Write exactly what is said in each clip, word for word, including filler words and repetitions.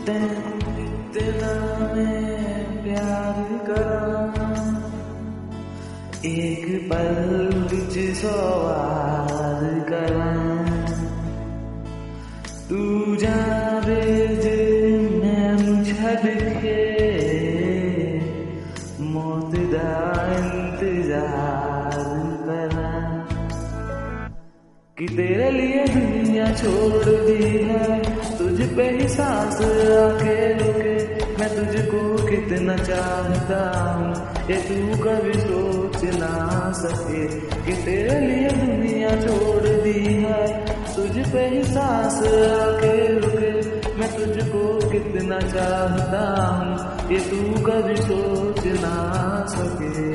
तेरा मैं प्यार करा एक पल विच सवार करा तू जावे जे मैनू छड़ के मौत दा इंतजार करा कि तेरे लिए दुनिया छोड़ दी है तुझ पे ही सांस आके रुके मैं तुझको कितना चाहता हूँ ये तू कभी सोच ना सके कि तेरे लिए दुनिया छोड़ दी है तुझ पे ही सांस आके रुके मैं तुझको कितना चाहता हूँ ये तू कभी सोच ना सके।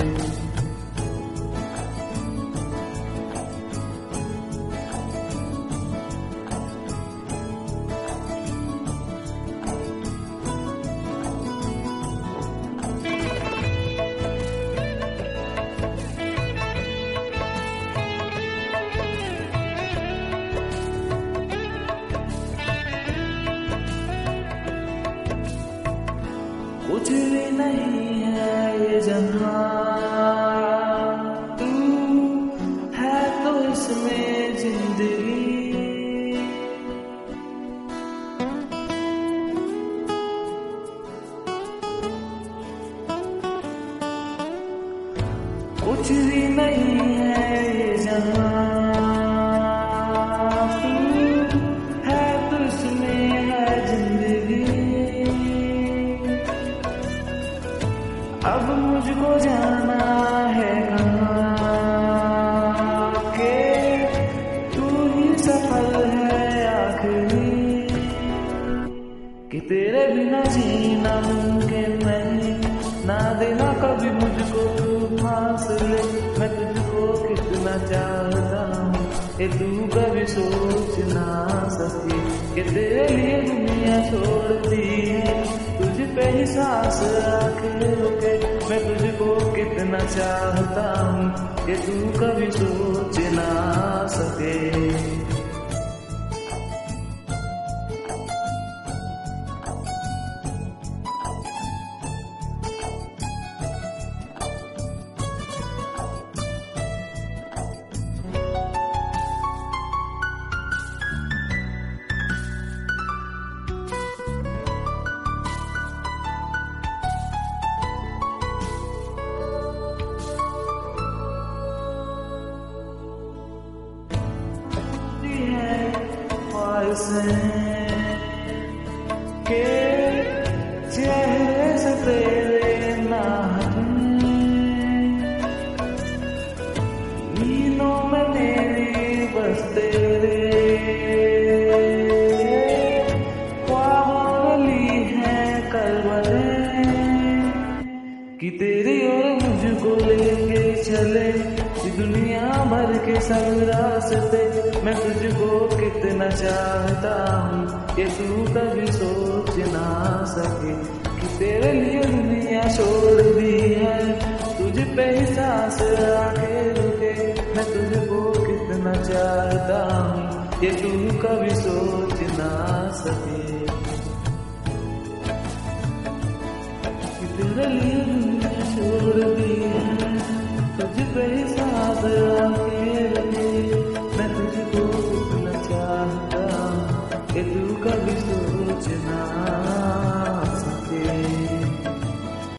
कुछ भी नहीं है ये जहां तू है तो इसमें जिंदगी कुछ भी नहीं है ये जहां तू है तो इसमें है जिंदगी अब मुझको जाना है कहाँ के तू ही सफल है आखिरी कि तेरे बिना जीना मुमकिन नहीं ना देना कभी मुझको तू फासले मैं तुझको कितना चाहता हूँ ये तू कभी सोच ना सके कि तेरे लिए दुनिया छोड़ दी है तुझ पे ही सांस आके रुके मैं तुझको कितना चाहता हूँ ये तू कभी सोच ना सके। के चेहरे से तेरे ना नीलों में मेरी बस तेरे ख्वाबों वाली है करवटें कि तेरी और मुझको लेके चले दुनिया भर के सब रास्ते मैं तुझको कितना चाहता हूँ ये तू कभी सोच ना सके कि तेरे लिए दुनिया छोड़ दी है तुझ पे ही सांस आके रुके मैं तुझको कितना चाहता हूँ ये तू कभी सोच ना सके कि तेरे लिए दुनिया छोड़ दी है तुझ पे ही सांस आके रुके मैं तुझको कितना चाहता हूँ ये तू